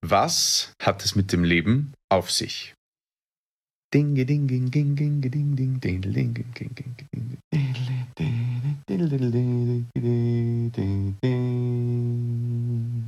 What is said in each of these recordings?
Was hat es mit dem Leben auf sich? Dinge, ding, ding, ding, ding, ding, ding, ding, ding, ding, ding, ding, ding.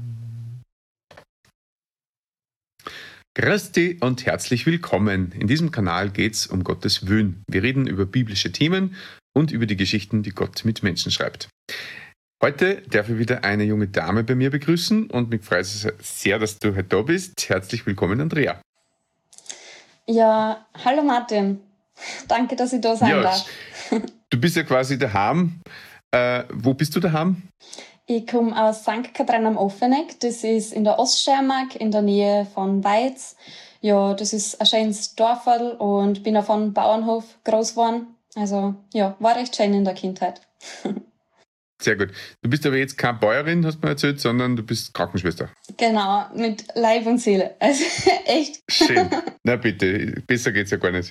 Christi und herzlich willkommen. In diesem Kanal geht es um Gottes Willen. Wir reden über biblische Themen und über die Geschichten, die Gott mit Menschen schreibt. Heute darf ich wieder eine junge Dame bei mir begrüßen und mich freut es sehr, dass du heute da bist. Herzlich willkommen, Andrea. Ja, hallo Martin. Danke, dass ich da sein darf. Du bist ja quasi daheim. Wo bist du daheim? Ich komme aus St. Katrin am Offeneck. Das ist in der Oststeiermark, in der Nähe von Weiz. Ja, das ist ein schönes Dorfviertel und bin auf einem Bauernhof groß geworden. Also ja, war recht schön in der Kindheit. Sehr gut. Du bist aber jetzt keine Bäuerin, hast du mir erzählt, sondern du bist Krankenschwester. Genau, mit Leib und Seele. Also echt. Schön. Na bitte, besser geht's ja gar nicht.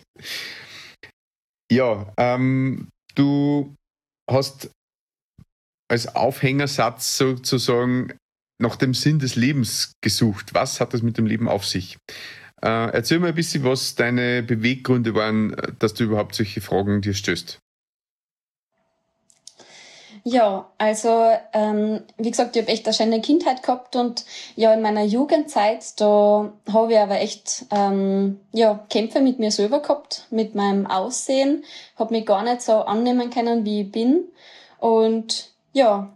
Ja, du hast als Aufhängersatz sozusagen nach dem Sinn des Lebens gesucht. Was hat das mit dem Leben auf sich? Erzähl mal ein bisschen, was deine Beweggründe waren, dass du überhaupt solche Fragen dir stößt. Ja, also wie gesagt, ich habe echt eine schöne Kindheit gehabt und ja, in meiner Jugendzeit, da habe ich aber echt Kämpfe mit mir selber gehabt, mit meinem Aussehen, habe mich gar nicht so annehmen können, wie ich bin und ja,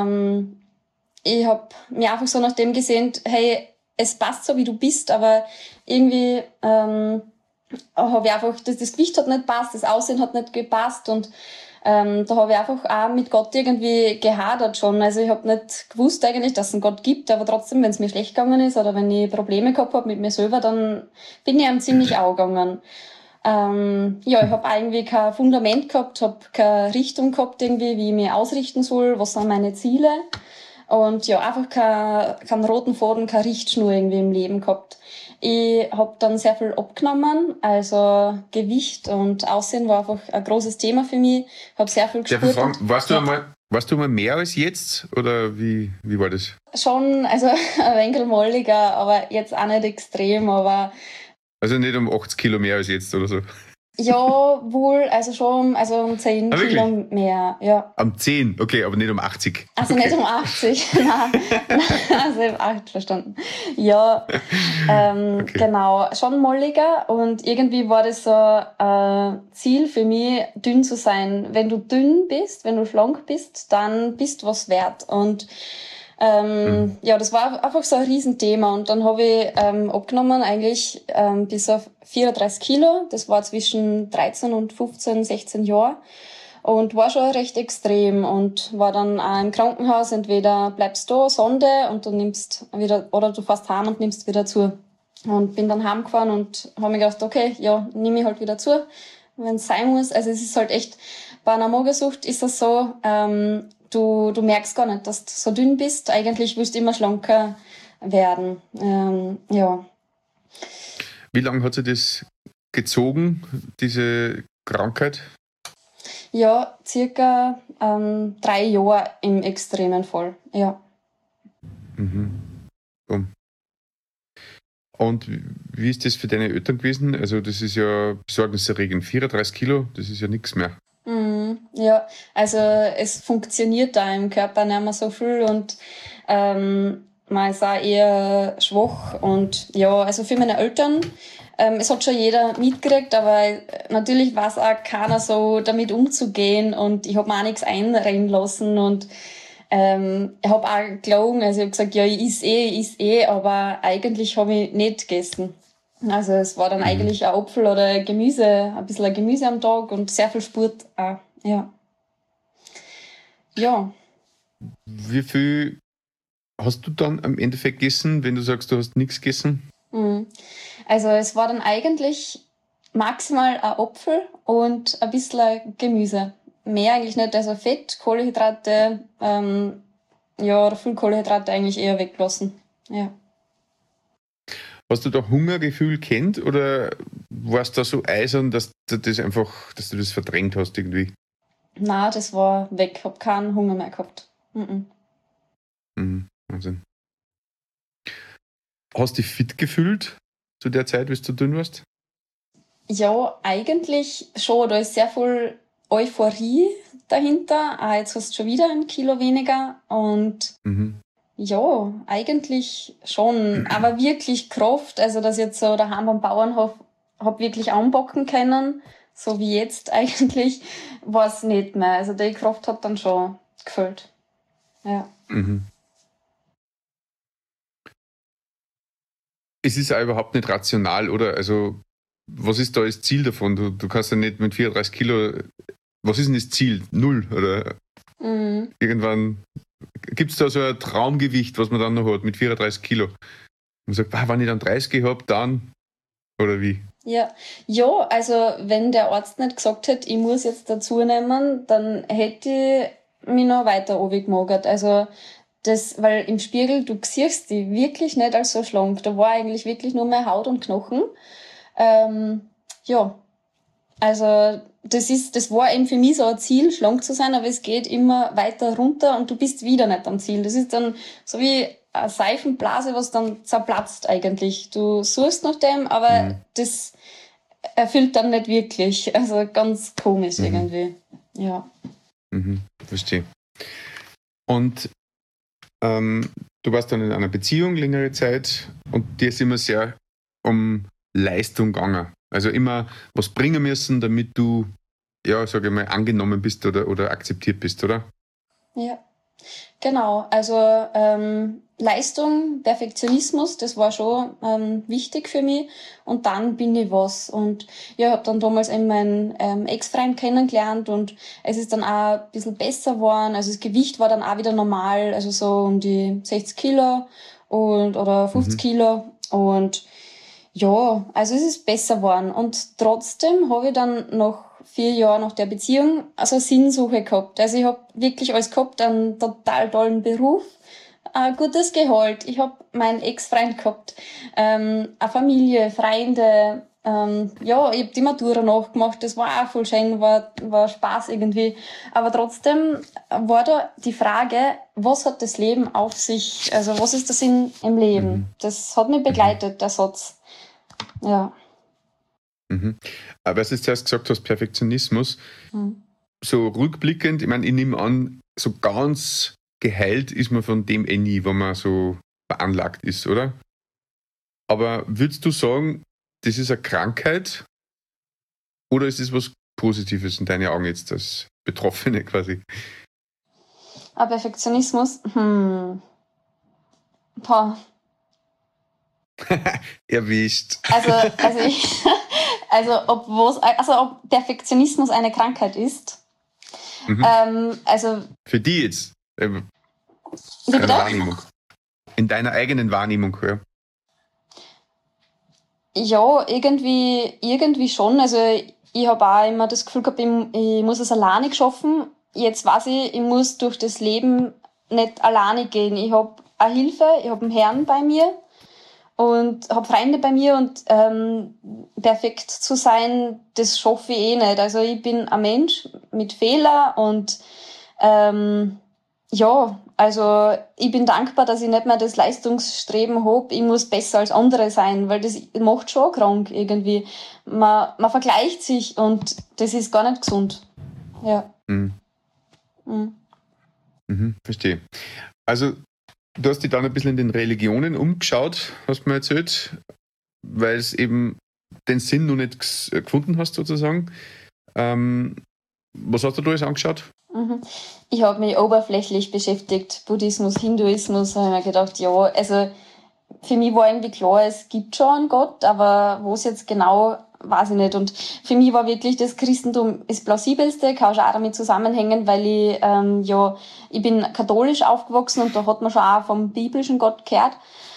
ich habe mir einfach so nach dem gesehnt, hey, es passt so, wie du bist, aber irgendwie habe ich einfach, das Gewicht hat nicht gepasst, das Aussehen hat nicht gepasst und da habe ich einfach auch mit Gott irgendwie gehadert schon. Also ich habe nicht gewusst eigentlich, dass es einen Gott gibt, aber trotzdem, wenn es mir schlecht gegangen ist oder wenn ich Probleme gehabt habe mit mir selber, dann bin ich einem ziemlich angegangen. Ich habe irgendwie kein Fundament gehabt, habe keine Richtung gehabt irgendwie, wie ich mich ausrichten soll, was sind meine Ziele. Und ja, einfach keinen roten Faden, keine Richtschnur irgendwie im Leben gehabt. Ich habe dann sehr viel abgenommen, also Gewicht und Aussehen war einfach ein großes Thema für mich. Ich habe sehr viel gespürt. Darf ich fragen, warst du mal mehr als jetzt oder wie war das? Schon, also ein wenig molliger, aber jetzt auch nicht extrem, aber... Also nicht um 80 Kilo mehr als jetzt oder so? Ja, wohl, also schon, also um 10 Kilo mehr, ja. Um 10, okay, aber nicht um 80. Also okay. Nicht um 80, nein, also ich habe 8 verstanden. Ja, okay. Genau, schon molliger und irgendwie war das so ein Ziel für mich, dünn zu sein. Wenn du dünn bist, wenn du schlank bist, dann bist du was wert und ja, das war einfach so ein Riesenthema und dann habe ich abgenommen eigentlich bis auf 34 Kilo. Das war zwischen 13 und 15, 16 Jahren und war schon recht extrem und war dann auch im Krankenhaus. Entweder bleibst du Sonde und du nimmst wieder oder du fährst heim und nimmst wieder zu. Und bin dann heimgefahren und habe mir gedacht, okay, ja, nehme ich halt wieder zu, wenn es sein muss. Also es ist halt echt, bei einer Magersucht ist das so, Du merkst gar nicht, dass du so dünn bist. Eigentlich willst du immer schlanker werden. Ja. Wie lange hat sich das gezogen, diese Krankheit? Ja, circa 3 Jahre im extremen Fall. Ja. Und wie ist das für deine Eltern gewesen? Also das ist ja besorgniserregend. 34 Kilo, das ist ja nichts mehr. Ja, also es funktioniert da im Körper nicht mehr so viel und man ist auch eher schwach und ja, also für meine Eltern, es hat schon jeder mitgekriegt, aber natürlich weiß auch keiner so damit umzugehen und ich habe mir auch nichts einreden lassen und ich habe auch gelogen, also ich habe gesagt, ja, ich iss eh, aber eigentlich habe ich nicht gegessen. Also es war dann eigentlich ein Apfel oder Gemüse, ein bisschen Gemüse am Tag und sehr viel Sport auch, ja. Ja. Wie viel hast du dann im Endeffekt gegessen, wenn du sagst, du hast nichts gegessen? Also es war dann eigentlich maximal ein Apfel und ein bisschen Gemüse. Mehr eigentlich nicht, also Fett, Kohlenhydrate, viel Kohlenhydrate eigentlich eher weggelassen, ja. Hast du da Hungergefühl kennt oder warst du da so eisern, dass du das verdrängt hast irgendwie? Nein, das war weg. Ich habe keinen Hunger mehr gehabt. Wahnsinn. Hast du dich fit gefühlt zu der Zeit, wie du dünn warst? Ja, eigentlich schon. Da ist sehr viel Euphorie dahinter. Jetzt hast du schon wieder 1 Kilo weniger. Und ja, eigentlich schon. Aber wirklich Kraft, also dass ich jetzt so daheim beim Bauernhof hab wirklich anpacken können, so wie jetzt eigentlich, war es nicht mehr. Also die Kraft hat dann schon gefällt. Ja. Es ist auch überhaupt nicht rational, oder? Also, was ist da das Ziel davon? Du kannst ja nicht mit 34 Kilo. Was ist denn das Ziel? Null? Oder irgendwann gibt es da so ein Traumgewicht, was man dann noch hat mit 34 Kilo? Man sagt, wenn ich dann 30 habe, dann. Oder wie? Ja, also wenn der Arzt nicht gesagt hätte, ich muss jetzt dazu nehmen, dann hätte ich mich noch weiter runtergemagert. Also weil im Spiegel, du siehst die wirklich nicht als so schlank. Da war eigentlich wirklich nur mehr Haut und Knochen. Ja, also das war eben für mich so ein Ziel, schlank zu sein, aber es geht immer weiter runter und du bist wieder nicht am Ziel. Das ist dann so wie eine Seifenblase, was dann zerplatzt eigentlich. Du suchst nach dem, aber das erfüllt dann nicht wirklich. Also ganz komisch irgendwie. Ja. Verstehe. Und du warst dann in einer Beziehung längere Zeit und dir ist immer sehr um Leistung gegangen. Also immer was bringen müssen, damit du, ja, sage ich mal, angenommen bist oder akzeptiert bist, oder? Ja, genau. Also Leistung, Perfektionismus, das war schon wichtig für mich. Und dann bin ich was. Und ja, ich habe dann damals eben meinen Ex-Freund kennengelernt und es ist dann auch ein bisschen besser geworden. Also das Gewicht war dann auch wieder normal, also so um die 60 Kilo oder 50 Kilo. Und ja, also es ist besser geworden. Und trotzdem habe ich dann nach 4 Jahren nach der Beziehung also Sinnsuche gehabt. Also ich habe wirklich alles gehabt, einen total tollen Beruf, ein gutes Gehalt. Ich habe meinen Ex-Freund gehabt, eine Familie, Freunde. Ich habe die Matura nachgemacht, das war auch voll schön, war Spaß irgendwie. Aber trotzdem war da die Frage, was hat das Leben auf sich, also was ist der Sinn im Leben? Das hat mich begleitet, der Satz. Ja. Aber was du zuerst gesagt hast, Perfektionismus, so rückblickend, ich meine, ich nehme an, so ganz geheilt ist man von dem nie, wo man so veranlagt ist, oder? Aber würdest du sagen, das ist eine Krankheit oder ist es was Positives in deinen Augen jetzt als Betroffene quasi? Perfektionismus? Erwischt. Ob Perfektionismus eine Krankheit ist. Für die jetzt. Bitte? Wahrnehmung. In deiner eigenen Wahrnehmung, ja. Ja, irgendwie schon. Also ich habe auch immer das Gefühl gehabt, ich muss es alleine schaffen. Jetzt weiß ich muss durch das Leben nicht alleine gehen. Ich habe eine Hilfe, ich habe einen Herrn bei mir und habe Freunde bei mir und perfekt zu sein, das schaffe ich eh nicht. Also ich bin ein Mensch mit Fehlern und also ich bin dankbar, dass ich nicht mehr das Leistungsstreben habe, ich muss besser als andere sein, weil das macht schon krank irgendwie. Man vergleicht sich und das ist gar nicht gesund. Ja. Verstehe. Also du hast dich dann ein bisschen in den Religionen umgeschaut, hast du mir erzählt, weil es eben den Sinn noch nicht gefunden hast sozusagen. Was hast du da alles angeschaut? Ich habe mich oberflächlich beschäftigt, Buddhismus, Hinduismus, habe ich mir gedacht, ja, also für mich war irgendwie klar, es gibt schon einen Gott, aber wo es jetzt genau, weiß ich nicht. Und für mich war wirklich das Christentum das Plausibelste, kann auch damit zusammenhängen, weil ich bin katholisch aufgewachsen und da hat man schon auch vom biblischen Gott gehört.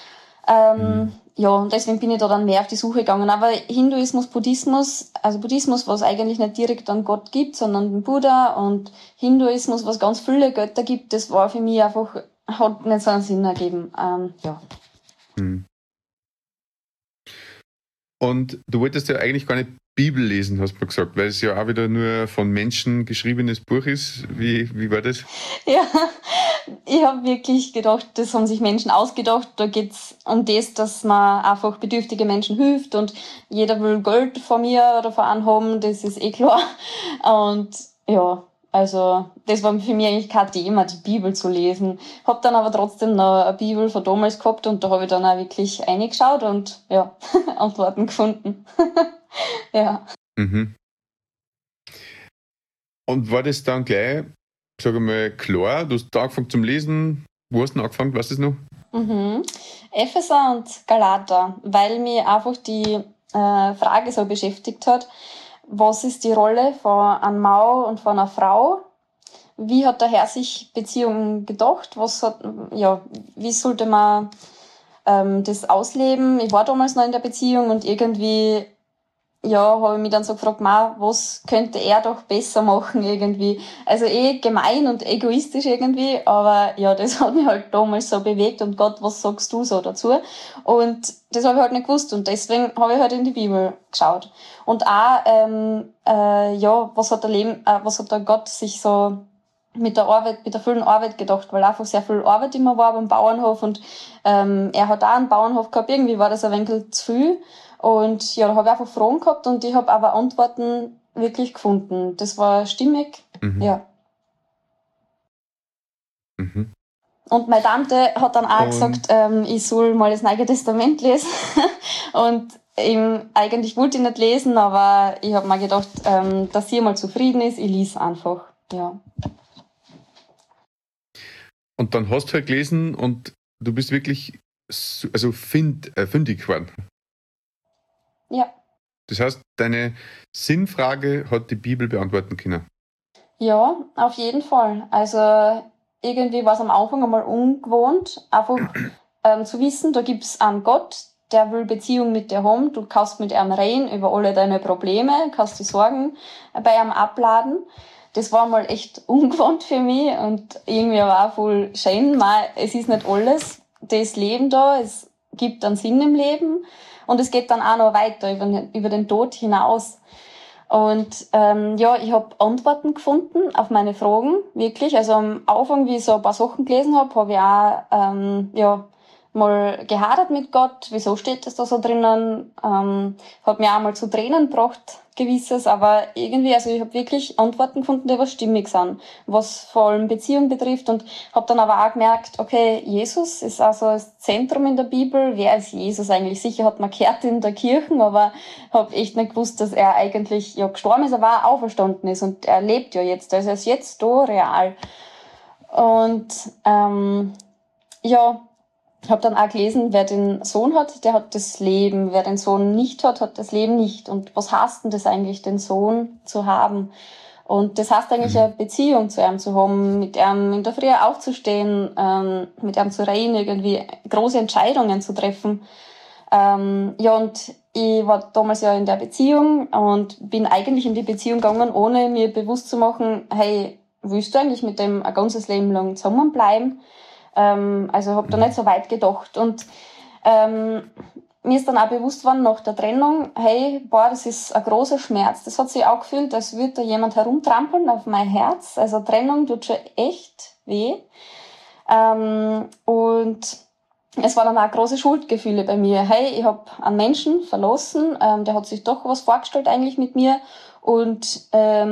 Und deswegen bin ich da dann mehr auf die Suche gegangen. Aber Hinduismus, Buddhismus, was eigentlich nicht direkt an Gott gibt, sondern den Buddha, und Hinduismus, was ganz viele Götter gibt, das war für mich einfach, hat nicht so einen Sinn ergeben. Und Und du wolltest ja eigentlich gar nicht Bibel lesen, hast du gesagt, weil es ja auch wieder nur von Menschen geschriebenes Buch ist. Wie war das? Ja, ich habe wirklich gedacht, das haben sich Menschen ausgedacht. Da geht's um das, dass man einfach bedürftige Menschen hilft und jeder will Geld von mir oder von einem haben, das ist eh klar. Und ja, also das war für mich eigentlich kein Thema, die Bibel zu lesen. Hab dann aber trotzdem noch eine Bibel von damals gehabt und da habe ich dann auch wirklich reingeschaut und ja, Antworten gefunden. Ja. Mhm. Und war das dann gleich, sage ich mal, klar? Du hast da angefangen zum Lesen. Wo hast du denn angefangen? Weißt du das noch? Epheser und Galater, weil mir einfach die Frage so beschäftigt hat, was ist die Rolle von einem Mann und von einer Frau? Wie hat der Herr sich Beziehungen gedacht? Wie sollte man das ausleben? Ich war damals noch in der Beziehung und irgendwie habe ich mich dann so gefragt, was könnte er doch besser machen irgendwie. Also gemein und egoistisch irgendwie, aber ja, das hat mich halt damals so bewegt und Gott, was sagst du so dazu? Und das habe ich halt nicht gewusst und deswegen habe ich halt in die Bibel geschaut. Und auch, was hat der Gott sich so mit der Arbeit, mit der vielen Arbeit gedacht, weil einfach sehr viel Arbeit immer war beim Bauernhof und er hat auch einen Bauernhof gehabt, irgendwie war das ein wenig zu viel. Und ja, da habe ich einfach Fragen gehabt und ich habe aber Antworten wirklich gefunden. Das war stimmig, ja. Mhm. Und meine Tante hat dann auch gesagt, ich soll mal das Neue Testament lesen. Und eigentlich wollte ich nicht lesen, aber ich habe mir gedacht, dass sie mal zufrieden ist, ich lese einfach, ja. Und dann hast du halt gelesen und du bist wirklich fündig geworden. Ja. Das heißt, deine Sinnfrage hat die Bibel beantworten können. Ja, auf jeden Fall. Also irgendwie war es am Anfang einmal ungewohnt, einfach zu wissen, da gibt's einen Gott, der will Beziehung mit dir haben, du kannst mit ihm reden über alle deine Probleme, kannst die Sorgen bei ihm abladen. Das war mal echt ungewohnt für mich und irgendwie aber auch voll schön. Es ist nicht alles das Leben da, es gibt einen Sinn im Leben und es geht dann auch noch weiter über den Tod hinaus. Und ich habe Antworten gefunden auf meine Fragen, wirklich. Also am Anfang, wie ich so ein paar Sachen gelesen habe ich auch mal gehadert mit Gott. Wieso steht das da so drinnen? Hat mir auch mal zu Tränen gebracht, gewisses. Aber irgendwie, also ich habe wirklich Antworten gefunden, die was stimmig sind, was vor allem Beziehung betrifft. Und habe dann aber auch gemerkt, okay, Jesus ist also das Zentrum in der Bibel. Wer ist Jesus eigentlich? Sicher hat man gehört in der Kirche, aber habe echt nicht gewusst, dass er eigentlich gestorben ist, aber auch auferstanden ist. Und er lebt ja jetzt. Also er ist jetzt da, real. Und ich habe dann auch gelesen, wer den Sohn hat, der hat das Leben. Wer den Sohn nicht hat, hat das Leben nicht. Und was heißt denn das eigentlich, den Sohn zu haben? Und das heißt eigentlich eine Beziehung zu ihm zu haben, mit ihm in der Früh aufzustehen, mit ihm zu reden, irgendwie große Entscheidungen zu treffen. Und ich war damals ja in der Beziehung und bin eigentlich in die Beziehung gegangen, ohne mir bewusst zu machen, hey, willst du eigentlich mit dem ein ganzes Leben lang zusammenbleiben? Also habe da nicht so weit gedacht und mir ist dann auch bewusst worden nach der Trennung, hey, das ist ein großer Schmerz. Das hat sich auch gefühlt, als würde da jemand herumtrampeln auf mein Herz. Also Trennung tut schon echt weh. Und es waren dann auch große Schuldgefühle bei mir. Hey, ich habe einen Menschen verlassen, der hat sich doch was vorgestellt eigentlich mit mir und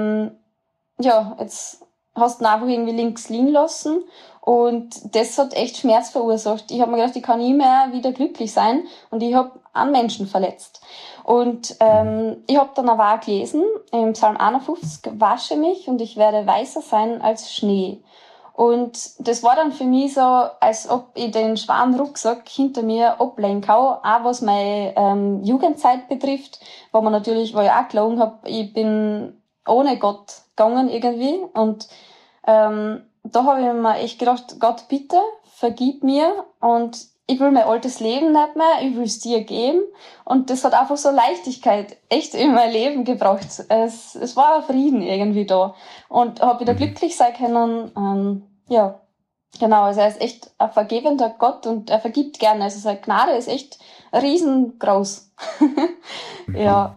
jetzt hast du ihn einfach irgendwie links liegen lassen. Und das hat echt Schmerz verursacht. Ich habe mir gedacht, ich kann nie mehr wieder glücklich sein. Und ich habe einen Menschen verletzt. Und ich habe dann aber auch gelesen, im Psalm 51, wasche mich und ich werde weißer sein als Schnee. Und das war dann für mich so, als ob ich den schweren Rucksack hinter mir ablegen kann, auch was meine Jugendzeit betrifft, wo ich auch gelogen habe, ich bin ohne Gott gegangen irgendwie. Und da habe ich mir echt gedacht, Gott, bitte, vergib mir und ich will mein altes Leben nicht mehr, ich will es dir geben. Und das hat einfach so Leichtigkeit echt in mein Leben gebracht. Es war ein Frieden irgendwie da. Und habe wieder glücklich sein können, Genau, also er ist echt ein vergebender Gott und er vergibt gerne. Also seine Gnade ist echt riesengroß. Mhm. Ja.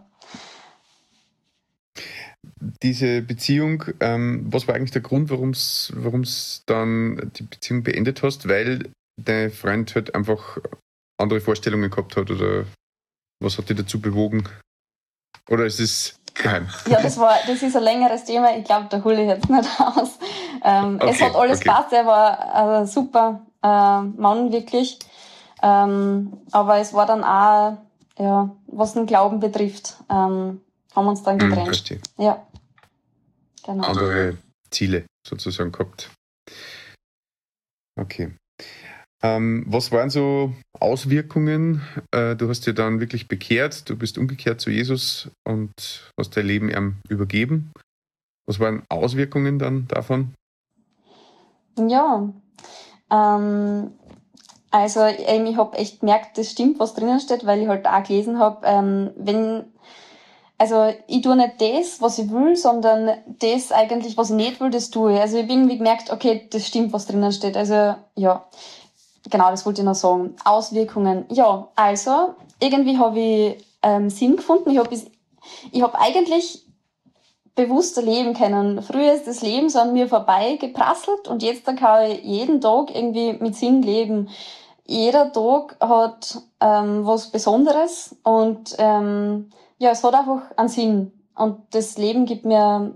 Diese Beziehung, was war eigentlich der Grund, warum es dann die Beziehung beendet hast? Weil dein Freund halt einfach andere Vorstellungen gehabt hat oder was hat dich dazu bewogen? Oder ist es geheim? Ja, das ist ein längeres Thema. Ich glaube, da hole ich jetzt nicht aus. Es hat Okay, alles okay. passt. Er war ein super Mann, wirklich. Aber es war dann auch, ja, was den Glauben betrifft, haben wir uns dann getrennt. Verstehe. Ja, genau. Andere Ziele sozusagen gehabt. Okay. Was waren so Auswirkungen? Du hast dir dann wirklich bekehrt, du bist umgekehrt zu Jesus und hast dein Leben ihm übergeben. Was waren Auswirkungen dann davon? Ja, ähm, also ich habe echt gemerkt, das stimmt, was drinnen steht, weil ich halt auch gelesen habe, also ich tue nicht das, was ich will, sondern das eigentlich, was ich nicht will, das tue ich. Also ich habe irgendwie gemerkt, okay, das stimmt, was drinnen steht. Also ja, genau, das wollte ich noch sagen. Auswirkungen. Ja, also irgendwie habe ich Sinn gefunden. Ich hab eigentlich bewusster leben können. Früher ist das Leben so an mir vorbei geprasselt und jetzt dann kann ich jeden Tag irgendwie mit Sinn leben. Jeder Tag hat was Besonderes und ja, es hat einfach einen Sinn. Und das Leben gibt mir,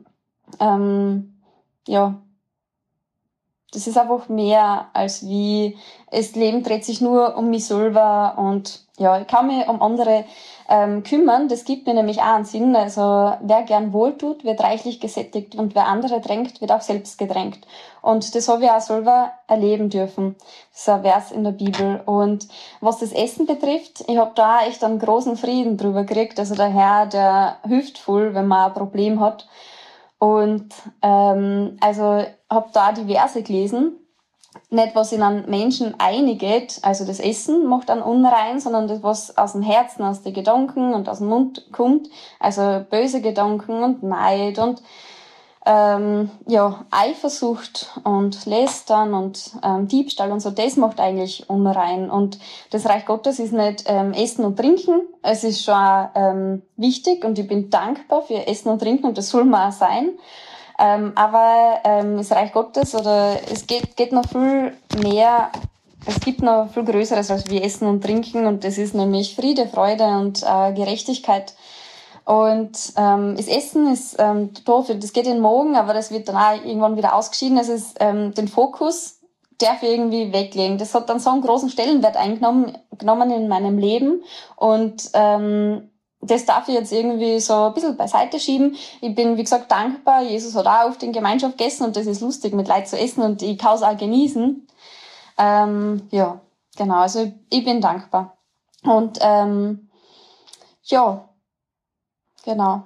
ja, das ist einfach mehr als wie, das Leben dreht sich nur um mich selber und ja, ich kann mich um andere kümmern. Das gibt mir nämlich auch einen Sinn. Also wer gern wohltut, wird reichlich gesättigt und wer andere drängt, wird auch selbst gedrängt. Und das habe ich auch selber erleben dürfen. Das ist ein Vers in der Bibel. Und was das Essen betrifft, ich habe da echt einen großen Frieden drüber gekriegt. Also der Herr, der hilft voll, wenn man ein Problem hat. Und also habe da diverse gelesen, nicht was in einen Menschen einiget, also das Essen macht einen unrein, sondern das, was aus dem Herzen, aus den Gedanken und aus dem Mund kommt, also böse Gedanken und Neid und ja, Eifersucht und Lästern und Diebstahl und so, das macht eigentlich unrein. Und das Reich Gottes ist nicht Essen und Trinken, es ist schon wichtig und ich bin dankbar für Essen und Trinken und das soll man auch sein. Aber das Reich Gottes oder es geht noch viel mehr, es gibt noch viel Größeres als wir Essen und Trinken und das ist nämlich Friede, Freude und Gerechtigkeit. Und das Essen ist da für, das geht in den Magen, aber das wird dann auch irgendwann wieder ausgeschieden. Es ist den Fokus darf ich irgendwie weglegen. Das hat dann so einen großen Stellenwert genommen in meinem Leben und das darf ich jetzt irgendwie so ein bisschen beiseite schieben. Ich bin, wie gesagt, dankbar. Jesus hat auch oft in Gemeinschaft gegessen und das ist lustig, mit Leuten zu essen und ich kann es auch genießen. Ja, genau, also ich bin dankbar. Und ja, genau.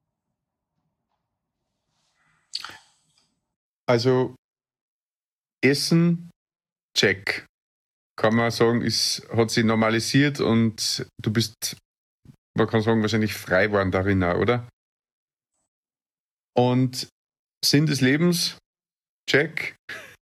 Also Essen, check. Kann man sagen, hat sich normalisiert und du bist, man kann sagen, wahrscheinlich frei geworden darin auch, oder? Und Sinn des Lebens, check.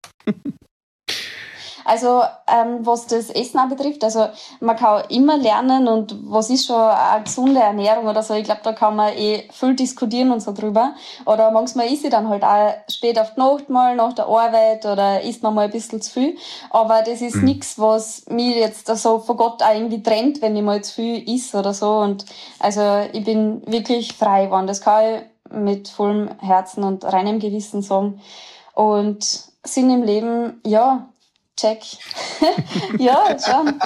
Also was das Essen auch betrifft, also man kann immer lernen und was ist schon eine gesunde Ernährung oder so, ich glaube, da kann man viel diskutieren und so drüber. Oder manchmal isst ich dann halt auch spät auf die Nacht mal nach der Arbeit oder isst man mal ein bisschen zu viel. Aber das ist Mhm. nichts, was mich jetzt so von Gott auch irgendwie trennt, wenn ich mal zu viel iss oder so. Und also ich bin wirklich frei geworden. Das kann ich mit vollem Herzen und reinem Gewissen sagen. Und Sinn im Leben, ja, check. Ja, schon.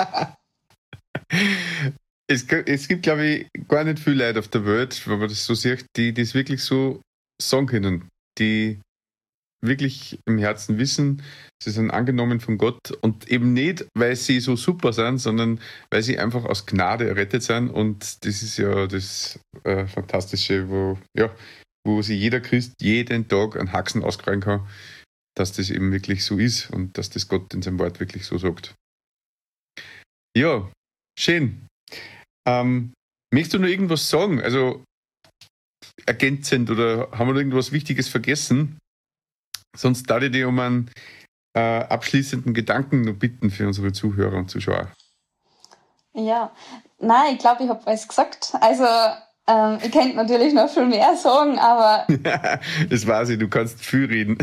Es gibt, glaube ich, gar nicht viele Leute auf der Welt, wenn man das so sieht, die das wirklich so sagen können, die wirklich im Herzen wissen, sie sind angenommen von Gott und eben nicht, weil sie so super sind, sondern weil sie einfach aus Gnade errettet sind und das ist ja das Fantastische, wo sich jeder Christ jeden Tag einen Haxen auskrallen kann, dass das eben wirklich so ist und dass das Gott in seinem Wort wirklich so sagt. Ja, schön. Ähm, Möchtest du noch irgendwas sagen? Also ergänzend oder haben wir noch irgendwas Wichtiges vergessen? Sonst darf ich dir um einen abschließenden Gedanken noch bitten für unsere Zuhörer und Zuschauer. Ja, nein, ich glaube, ich habe alles gesagt. Also, ich könnte natürlich noch viel mehr sagen, aber Das weiß ich, du kannst viel reden.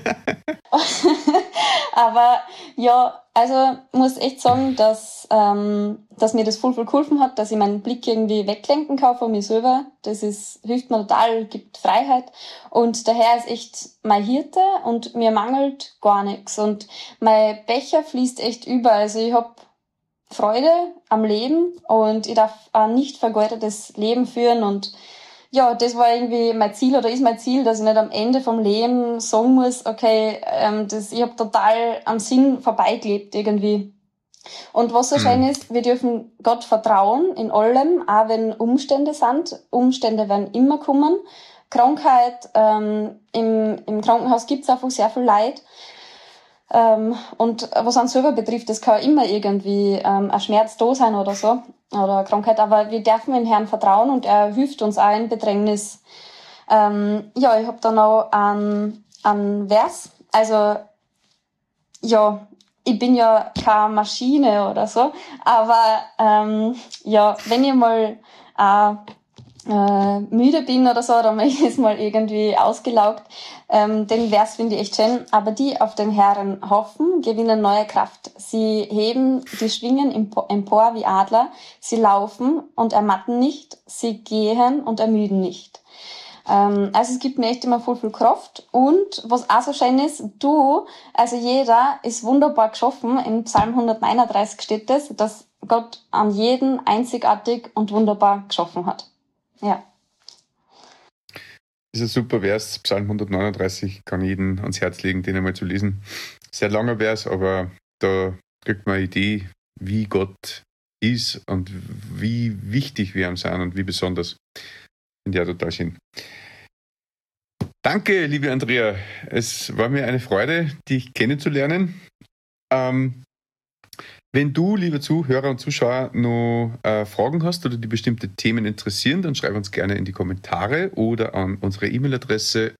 aber ja, also ich muss echt sagen, dass mir das voll geholfen hat, dass ich meinen Blick irgendwie weglenken kann von mir selber. Hilft mir total, gibt Freiheit. Und der Herr ist echt mein Hirte und mir mangelt gar nichts. Und mein Becher fließt echt über. Also ich habe Freude am Leben und ich darf ein nicht vergeudetes Leben führen. Und ja, das war irgendwie mein Ziel oder ist mein Ziel, dass ich nicht am Ende vom Leben sagen muss, okay, ich habe total am Sinn vorbeigelebt irgendwie. Und was so schön ist, wir dürfen Gott vertrauen in allem, auch wenn Umstände sind. Umstände werden immer kommen. Krankheit, im Krankenhaus gibt's einfach sehr viel Leid. Und was uns selber betrifft, das kann immer irgendwie ein Schmerz da sein oder so, oder eine Krankheit, aber wir dürfen in Herrn vertrauen und er hilft uns auch in Bedrängnis. Ja, ich habe da noch einen Vers, also ja, ich bin ja keine Maschine oder so, aber ja, wenn ich mal müde bin oder so, oder man ist mal irgendwie ausgelaugt, den Vers finde ich echt schön. Aber die auf den Herrn hoffen, gewinnen neue Kraft. Sie heben die Schwingen empor wie Adler. Sie laufen und ermatten nicht. Sie gehen und ermüden nicht. Also es gibt mir echt immer voll viel Kraft. Und was auch so schön ist, also jeder ist wunderbar geschaffen. Im Psalm 139 steht das, dass Gott an jeden einzigartig und wunderbar geschaffen hat. Ja. Das ist ein super Vers, Psalm 139, kann jeden ans Herz legen, den einmal zu lesen. Sehr langer Vers, aber da kriegt man eine Idee, wie Gott ist und wie wichtig wir ihm sind und wie besonders. Finde ich ja total schön. Danke, liebe Andrea. Es war mir eine Freude, dich kennenzulernen. Wenn du, liebe Zuhörer und Zuschauer, noch Fragen hast oder die bestimmte Themen interessieren, dann schreib uns gerne in die Kommentare oder an unsere E-Mail-Adresse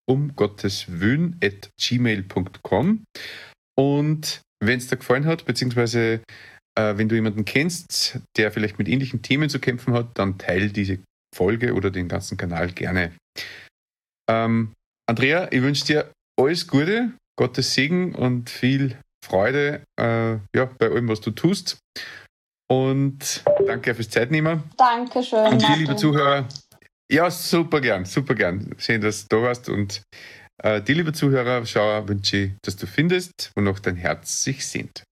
umgotteswillen@gmail.com. Und wenn es dir gefallen hat, beziehungsweise wenn du jemanden kennst, der vielleicht mit ähnlichen Themen zu kämpfen hat, dann teile diese Folge oder den ganzen Kanal gerne. Andrea, ich wünsche dir alles Gute, Gottes Segen und viel Freude bei allem, was du tust. Und danke fürs Zeitnehmen. Dankeschön. Und dir, liebe Zuhörer, ja, super gern. Schön, dass du da warst. Und dir, liebe Zuhörer, wünsche ich, dass du findest, wonach dein Herz sich sehnt.